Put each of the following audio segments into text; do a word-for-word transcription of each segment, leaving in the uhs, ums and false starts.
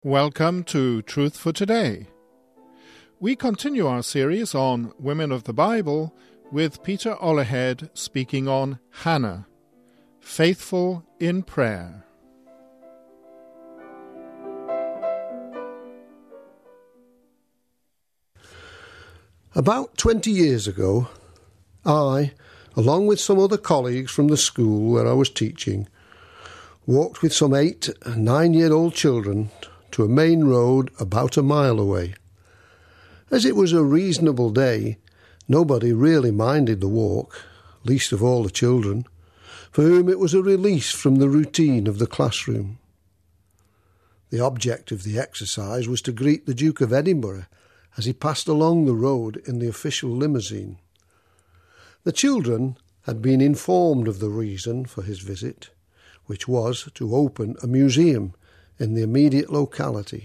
Welcome to Truth for Today. We continue our series on Women of the Bible with Peter Olehed speaking on Hannah, faithful in prayer. About twenty years ago, I, along with some other colleagues from the school where I was teaching, walked with some eight and nine-year-old children to a main road about a mile away. As it was a reasonable day, nobody really minded the walk, least of all the children, for whom it was a release from the routine of the classroom. The object of the exercise was to greet the Duke of Edinburgh as he passed along the road in the official limousine. The children had been informed of the reason for his visit, which was to open a museum in the immediate locality.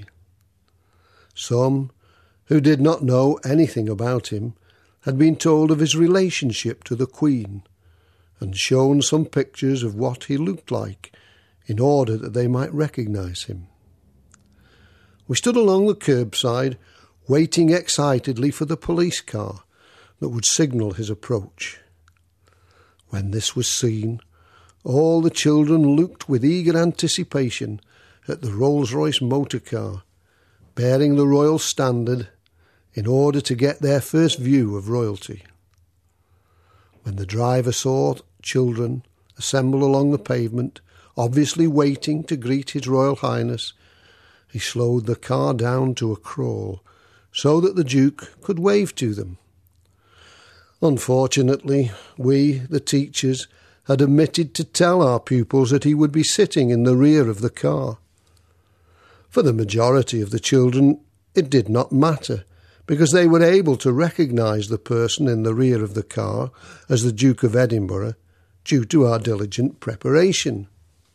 Some, who did not know anything about him, had been told of his relationship to the Queen and shown some pictures of what he looked like in order that they might recognise him. We stood along the curbside, waiting excitedly for the police car that would signal his approach. When this was seen, all the children looked with eager anticipation at the Rolls-Royce motor car, bearing the royal standard in order to get their first view of royalty. When the driver saw children assemble along the pavement, obviously waiting to greet His Royal Highness, he slowed the car down to a crawl so that the Duke could wave to them. Unfortunately, we, the teachers, had omitted to tell our pupils that he would be sitting in the rear of the car. For the majority of the children, it did not matter, because they were able to recognise the person in the rear of the car as the Duke of Edinburgh, due to our diligent preparation.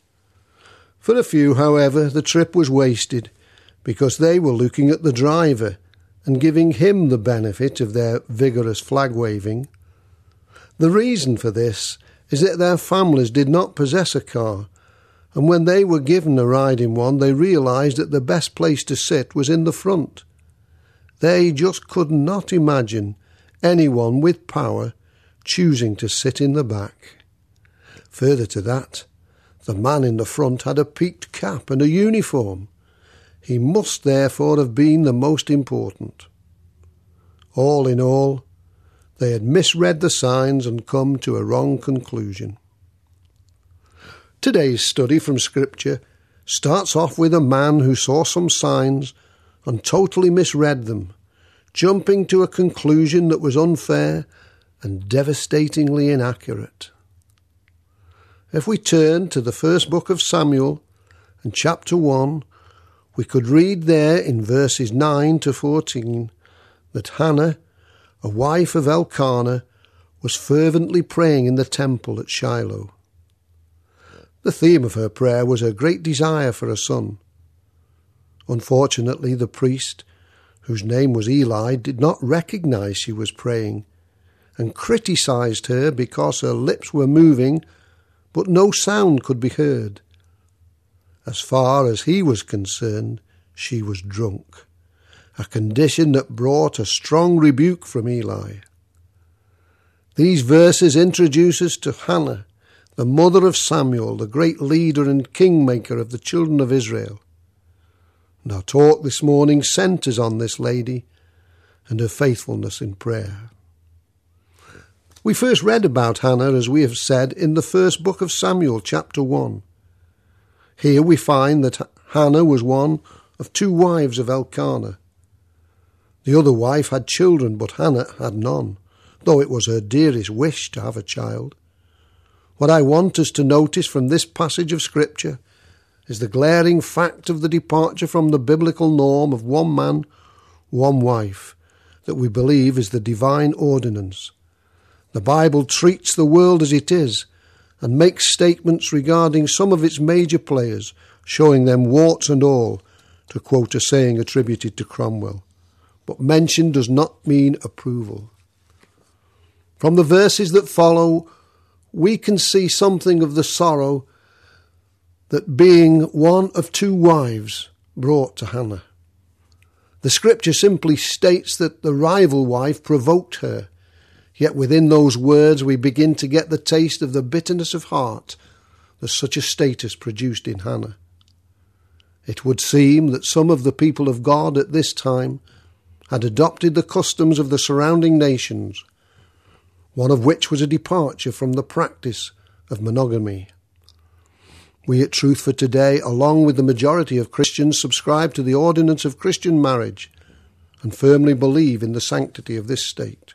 For a few, however, the trip was wasted, because they were looking at the driver and giving him the benefit of their vigorous flag-waving. The reason for this is that their families did not possess a car, and when they were given a ride in one, they realised that the best place to sit was in the front. They just could not imagine anyone with power choosing to sit in the back. Further to that, the man in the front had a peaked cap and a uniform. He must therefore have been the most important. All in all, they had misread the signs and come to a wrong conclusion. Today's study from Scripture starts off with a man who saw some signs and totally misread them, jumping to a conclusion that was unfair and devastatingly inaccurate. If we turn to the first book of Samuel and chapter one, we could read there in verses nine to fourteen that Hannah, a wife of Elkanah, was fervently praying in the temple at Shiloh. The theme of her prayer was her great desire for a son. Unfortunately, the priest, whose name was Eli, did not recognise she was praying and criticised her because her lips were moving, but no sound could be heard. As far as he was concerned, she was drunk, a condition that brought a strong rebuke from Eli. These verses introduce us to Hannah, the mother of Samuel, the great leader and kingmaker of the children of Israel. And our talk this morning centres on this lady and her faithfulness in prayer. We first read about Hannah, as we have said, in the first book of Samuel, chapter one. Here we find that Hannah was one of two wives of Elkanah. The other wife had children, but Hannah had none, though it was her dearest wish to have a child. What I want us to notice from this passage of Scripture is the glaring fact of the departure from the biblical norm of one man, one wife, that we believe is the divine ordinance. The Bible treats the world as it is and makes statements regarding some of its major players, showing them warts and all, to quote a saying attributed to Cromwell. But mention does not mean approval. From the verses that follow, we can see something of the sorrow that being one of two wives brought to Hannah. The scripture simply states that the rival wife provoked her, yet within those words we begin to get the taste of the bitterness of heart that such a status produced in Hannah. It would seem that some of the people of God at this time had adopted the customs of the surrounding nations, one of which was a departure from the practice of monogamy. We at Truth for Today, along with the majority of Christians, subscribe to the ordinance of Christian marriage and firmly believe in the sanctity of this state.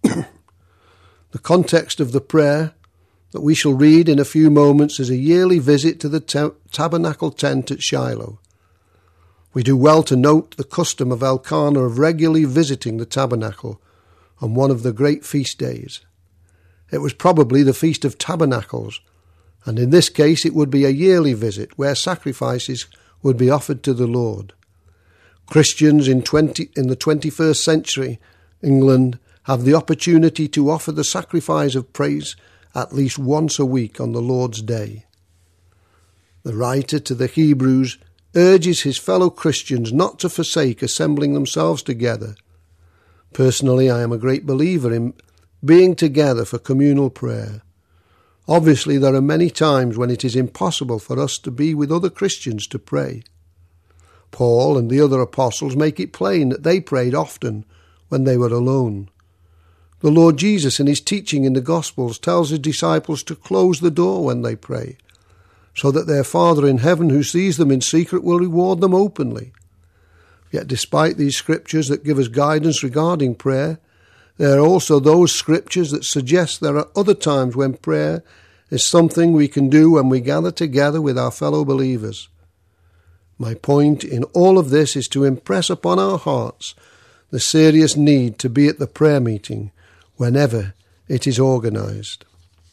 The context of the prayer that we shall read in a few moments is a yearly visit to the ta- tabernacle tent at Shiloh. We do well to note the custom of Elkanah of regularly visiting the tabernacle on one of the great feast days. It was probably the Feast of Tabernacles, and in this case it would be a yearly visit where sacrifices would be offered to the Lord. Christians in, twenty, in the twenty-first century England have the opportunity to offer the sacrifice of praise at least once a week on the Lord's Day. The writer to the Hebrews urges his fellow Christians not to forsake assembling themselves together. Personally, I am a great believer in being together for communal prayer. Obviously, there are many times when it is impossible for us to be with other Christians to pray. Paul and the other apostles make it plain that they prayed often when they were alone. The Lord Jesus, in his teaching in the Gospels, tells his disciples to close the door when they pray, so that their Father in heaven, who sees them in secret, will reward them openly. Yet despite these scriptures that give us guidance regarding prayer, there are also those scriptures that suggest there are other times when prayer is something we can do when we gather together with our fellow believers. My point in all of this is to impress upon our hearts the serious need to be at the prayer meeting whenever it is organised.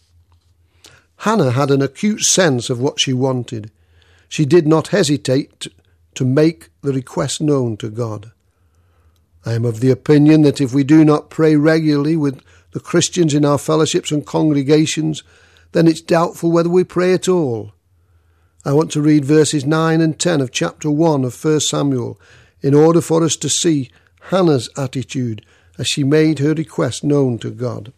Hannah had an acute sense of what she wanted. She did not hesitate to make the request known to God. I am of the opinion that if we do not pray regularly with the Christians in our fellowships and congregations, then it's doubtful whether we pray at all. I want to read verses nine and ten of chapter one of First Samuel in order for us to see Hannah's attitude as she made her request known to God.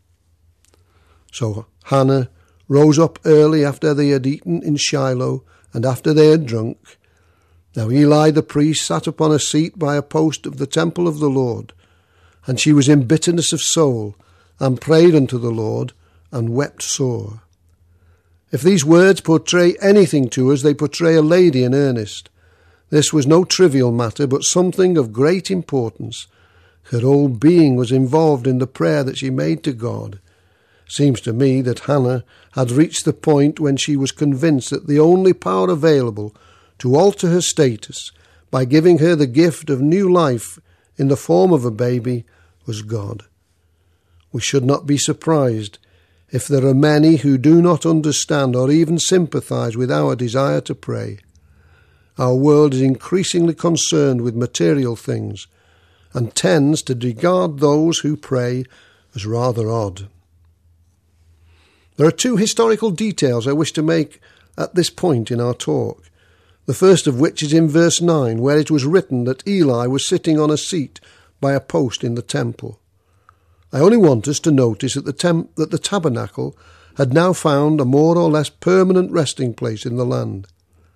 So Hannah rose up early after they had eaten in Shiloh and after they had drunk. Now Eli the priest sat upon a seat by a post of the temple of the Lord, and she was in bitterness of soul, and prayed unto the Lord, and wept sore. If these words portray anything to us, they portray a lady in earnest. This was no trivial matter, but something of great importance. Her whole being was involved in the prayer that she made to God. Seems to me that Hannah had reached the point when she was convinced that the only power available to alter her status by giving her the gift of new life in the form of a baby was God. We should not be surprised if there are many who do not understand or even sympathize with our desire to pray. Our world is increasingly concerned with material things and tends to regard those who pray as rather odd. There are two historical details I wish to make at this point in our talk. The first of which is in verse nine, where it was written that Eli was sitting on a seat by a post in the temple. I only want us to notice that the, temp- that the tabernacle had now found a more or less permanent resting place in the land.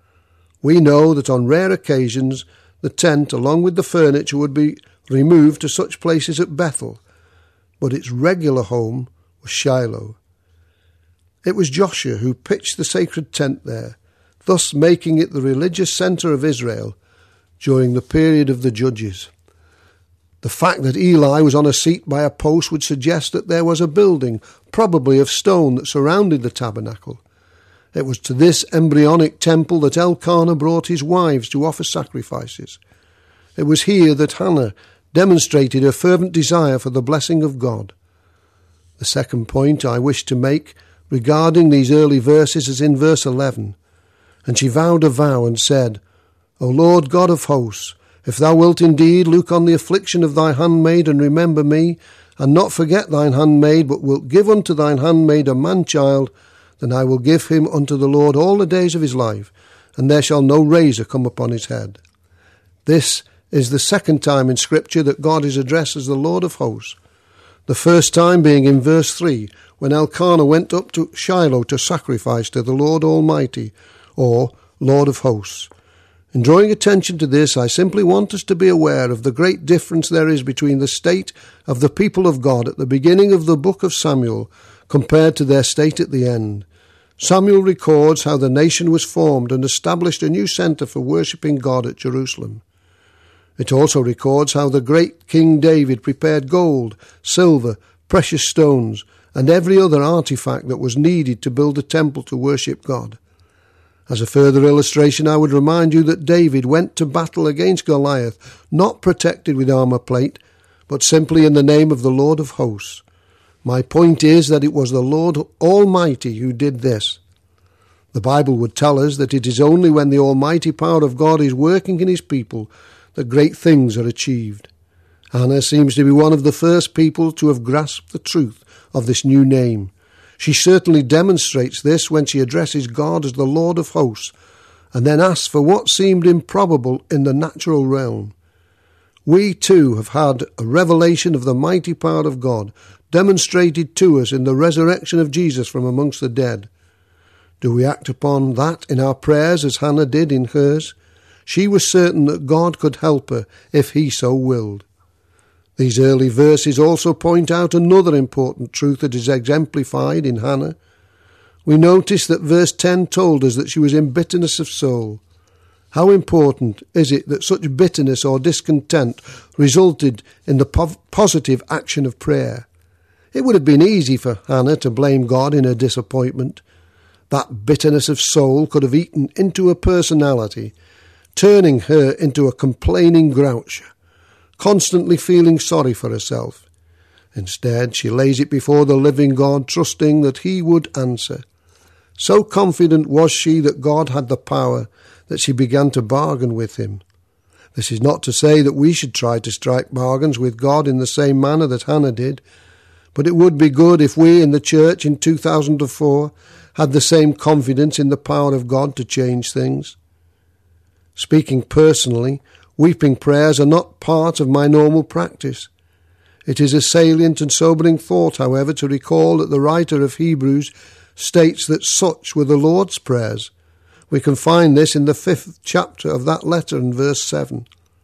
We know that on rare occasions the tent, along with the furniture, would be removed to such places at Bethel, but its regular home was Shiloh. It was Joshua who pitched the sacred tent there, thus making it the religious centre of Israel during the period of the Judges. The fact that Eli was on a seat by a post would suggest that there was a building, probably of stone, that surrounded the tabernacle. It was to this embryonic temple that Elkanah brought his wives to offer sacrifices. It was here that Hannah demonstrated her fervent desire for the blessing of God. The second point I wish to make regarding these early verses is in verse eleven. And she vowed a vow and said, O Lord God of hosts, if thou wilt indeed look on the affliction of thy handmaid and remember me, and not forget thine handmaid, but wilt give unto thine handmaid a man-child, then I will give him unto the Lord all the days of his life, and there shall no razor come upon his head. This is the second time in Scripture that God is addressed as the Lord of hosts. The first time being in verse three, when Elkanah went up to Shiloh to sacrifice to the Lord Almighty, or Lord of hosts. In drawing attention to this, I simply want us to be aware of the great difference there is between the state of the people of God at the beginning of the book of Samuel compared to their state at the end. Samuel records how the nation was formed and established a new centre for worshipping God at Jerusalem. It also records how the great King David prepared gold, silver, precious stones, and every other artifact that was needed to build a temple to worship God. As a further illustration, I would remind you that David went to battle against Goliath, not protected with armour plate, but simply in the name of the Lord of hosts. My point is that it was the Lord Almighty who did this. The Bible would tell us that it is only when the almighty power of God is working in his people that great things are achieved. Hannah seems to be one of the first people to have grasped the truth of this new name. She certainly demonstrates this when she addresses God as the Lord of hosts, and then asks for what seemed improbable in the natural realm. We too have had a revelation of the mighty power of God demonstrated to us in the resurrection of Jesus from amongst the dead. Do we act upon that in our prayers as Hannah did in hers? She was certain that God could help her if he so willed. These early verses also point out another important truth that is exemplified in Hannah. We notice that verse ten told us that she was in bitterness of soul. How important is it that such bitterness or discontent resulted in the po- positive action of prayer? It would have been easy for Hannah to blame God in her disappointment. That bitterness of soul could have eaten into her personality, turning her into a complaining groucher, constantly feeling sorry for herself. Instead, she lays it before the living God, trusting that he would answer. So confident was she that God had the power that she began to bargain with him. This is not to say that we should try to strike bargains with God in the same manner that Hannah did, but it would be good if we in the church in two thousand four had the same confidence in the power of God to change things. Speaking personally, weeping prayers are not part of my normal practice. It is a salient and sobering thought, however, to recall that the writer of Hebrews states that such were the Lord's prayers. We can find this in the fifth chapter of that letter in verse seven.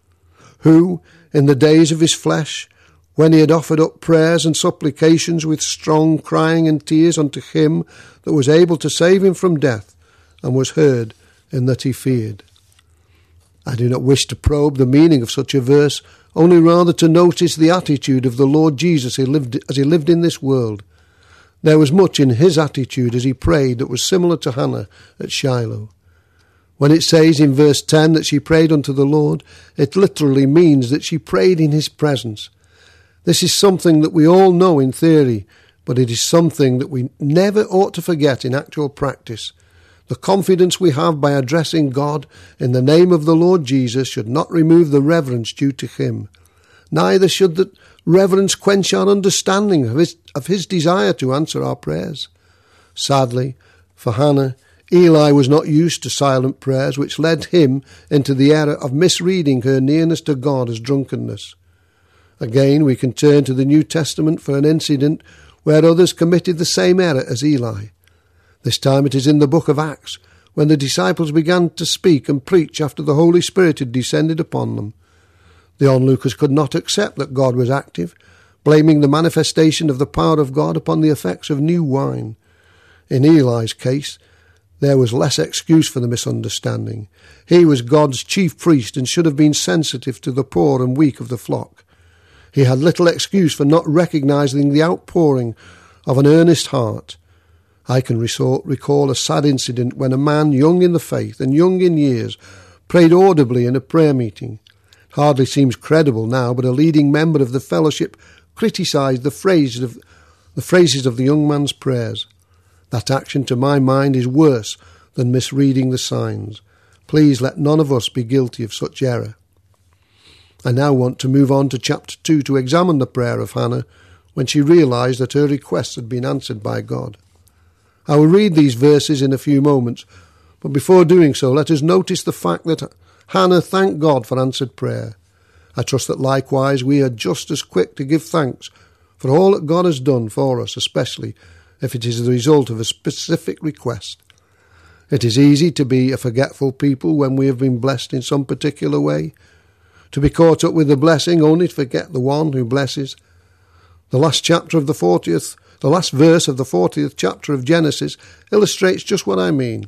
Who, in the days of his flesh, when he had offered up prayers and supplications with strong crying and tears unto him that was able to save him from death, and was heard in that he feared. I do not wish to probe the meaning of such a verse, only rather to notice the attitude of the Lord Jesus as he lived, as he lived in this world. There was much in his attitude as he prayed that was similar to Hannah at Shiloh. When it says in verse ten that she prayed unto the Lord, it literally means that she prayed in his presence. This is something that we all know in theory, but it is something that we never ought to forget in actual practice. The confidence we have by addressing God in the name of the Lord Jesus should not remove the reverence due to him. Neither should that reverence quench our understanding of his, of his desire to answer our prayers. Sadly, for Hannah, Eli was not used to silent prayers, which led him into the error of misreading her nearness to God as drunkenness. Again, we can turn to the New Testament for an incident where others committed the same error as Eli. This time it is in the book of Acts, when the disciples began to speak and preach after the Holy Spirit had descended upon them. The onlookers could not accept that God was active, blaming the manifestation of the power of God upon the effects of new wine. In Eli's case, there was less excuse for the misunderstanding. He was God's chief priest and should have been sensitive to the poor and weak of the flock. He had little excuse for not recognizing the outpouring of an earnest heart. I can recall a sad incident when a man young in the faith and young in years prayed audibly in a prayer meeting. It hardly seems credible now, but a leading member of the fellowship criticised the phrases of the phrases of the young man's prayers. That action, to my mind, is worse than misreading the signs. Please let none of us be guilty of such error. I now want to move on to chapter two to examine the prayer of Hannah when she realised that her requests had been answered by God. I will read these verses in a few moments, but before doing so, let us notice the fact that Hannah thanked God for answered prayer. I trust that likewise we are just as quick to give thanks for all that God has done for us, especially if it is the result of a specific request. It is easy to be a forgetful people when we have been blessed in some particular way, to be caught up with the blessing only to forget the one who blesses. The last chapter of the fortieth, the last verse of the fortieth chapter of Genesis illustrates just what I mean.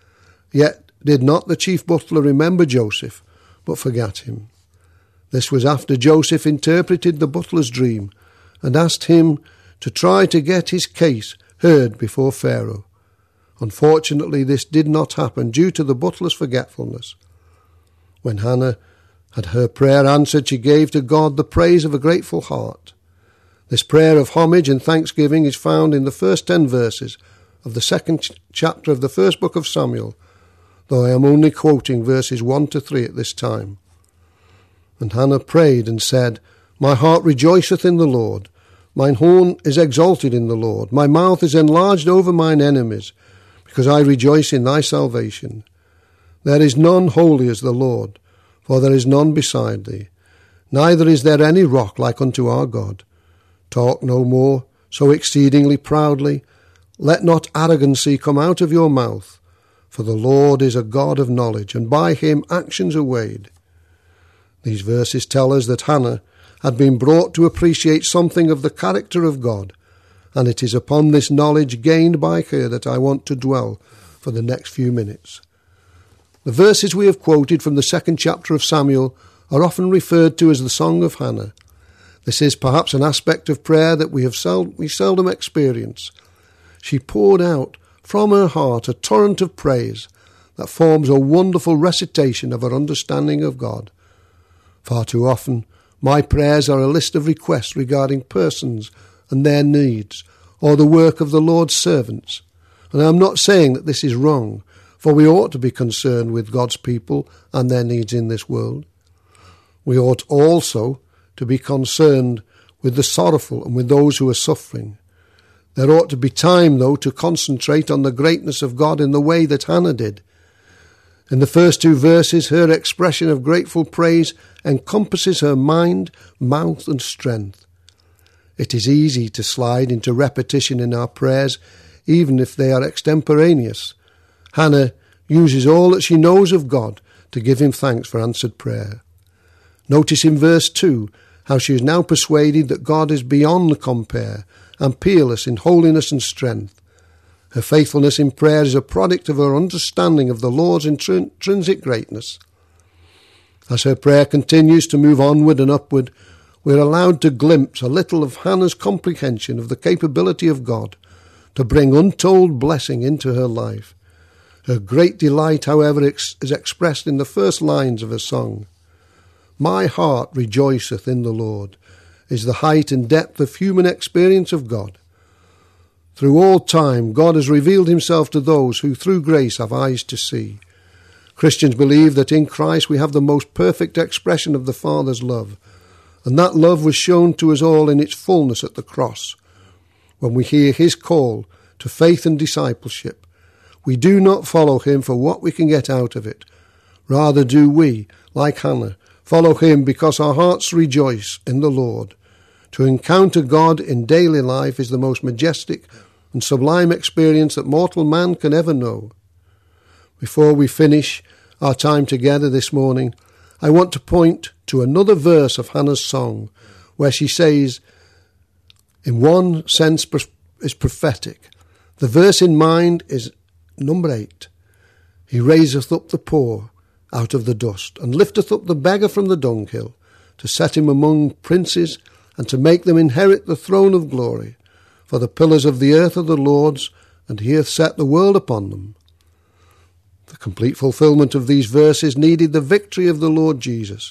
Yet did not the chief butler remember Joseph, but forgot him. This was after Joseph interpreted the butler's dream and asked him to try to get his case heard before Pharaoh. Unfortunately, this did not happen due to the butler's forgetfulness. When Hannah had her prayer answered, she gave to God the praise of a grateful heart. This prayer of homage and thanksgiving is found in the first ten verses of the second ch- chapter of the first book of Samuel, though I am only quoting verses one to three at this time. And Hannah prayed and said, My heart rejoiceth in the Lord. Mine horn is exalted in the Lord. My mouth is enlarged over mine enemies, because I rejoice in thy salvation. There is none holy as the Lord, for there is none beside thee. Neither is there any rock like unto our God. Talk no more so exceedingly proudly. Let not arrogancy come out of your mouth. For the Lord is a God of knowledge, and by him actions are weighed. These verses tell us that Hannah had been brought to appreciate something of the character of God, and it is upon this knowledge gained by her that I want to dwell for the next few minutes. The verses we have quoted from the second chapter of Samuel are often referred to as the Song of Hannah. This is perhaps an aspect of prayer that we have sel- we seldom experience. She poured out from her heart a torrent of praise that forms a wonderful recitation of her understanding of God. Far too often, my prayers are a list of requests regarding persons and their needs, or the work of the Lord's servants. And I am not saying that this is wrong, for we ought to be concerned with God's people and their needs in this world. We ought also to be concerned with the sorrowful and with those who are suffering. There ought to be time, though, to concentrate on the greatness of God in the way that Hannah did. In the first two verses, her expression of grateful praise encompasses her mind, mouth, and strength. It is easy to slide into repetition in our prayers, even if they are extemporaneous. Hannah uses all that she knows of God to give him thanks for answered prayer. Notice in verse two how she is now persuaded that God is beyond compare and peerless in holiness and strength. Her faithfulness in prayer is a product of her understanding of the Lord's intrinsic greatness. As her prayer continues to move onward and upward, we are allowed to glimpse a little of Hannah's comprehension of the capability of God to bring untold blessing into her life. Her great delight, however, is expressed in the first lines of her song. My heart rejoiceth in the Lord, is the height and depth of human experience of God. Through all time, God has revealed himself to those who through grace have eyes to see. Christians believe that in Christ we have the most perfect expression of the Father's love, and that love was shown to us all in its fullness at the cross. When we hear his call to faith and discipleship, we do not follow him for what we can get out of it. Rather do we, like Hannah, follow him because our hearts rejoice in the Lord. To encounter God in daily life is the most majestic and sublime experience that mortal man can ever know. Before we finish our time together this morning, I want to point to another verse of Hannah's song where she says, in one sense is prophetic. The verse in mind is number eight. He raiseth up the poor out of the dust, and lifteth up the beggar from the dunghill, to set him among princes, and to make them inherit the throne of glory. For the pillars of the earth are the Lord's, and he hath set the world upon them. The complete fulfillment of these verses needed the victory of the Lord Jesus.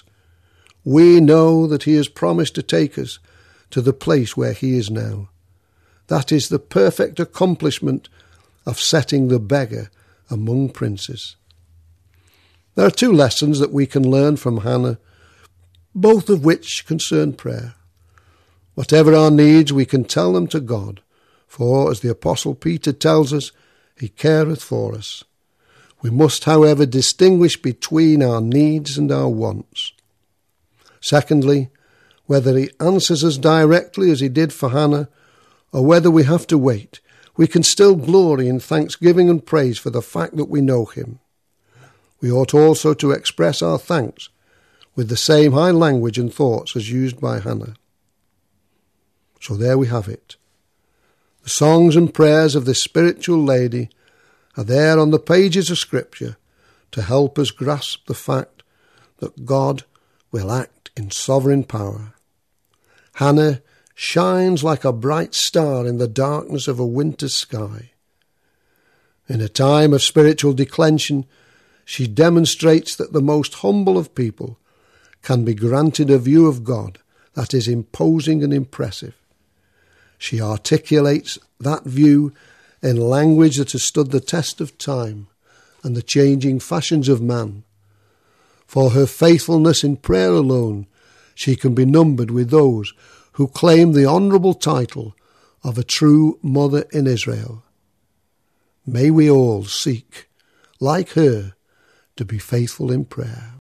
We know that he has promised to take us to the place where he is now. That is the perfect accomplishment of setting the beggar among princes. There are two lessons that we can learn from Hannah, both of which concern prayer. Whatever our needs, we can tell them to God, for, as the Apostle Peter tells us, he careth for us. We must, however, distinguish between our needs and our wants. Secondly, whether he answers us directly as he did for Hannah, or whether we have to wait, we can still glory in thanksgiving and praise for the fact that we know him. We ought also to express our thanks with the same high language and thoughts as used by Hannah. So there we have it. The songs and prayers of this spiritual lady are there on the pages of Scripture to help us grasp the fact that God will act in sovereign power. Hannah shines like a bright star in the darkness of a winter's sky. In a time of spiritual declension, she demonstrates that the most humble of people can be granted a view of God that is imposing and impressive. She articulates that view in language that has stood the test of time and the changing fashions of man. For her faithfulness in prayer alone, she can be numbered with those who claim the honourable title of a true mother in Israel. May we all seek, like her, to be faithful in prayer.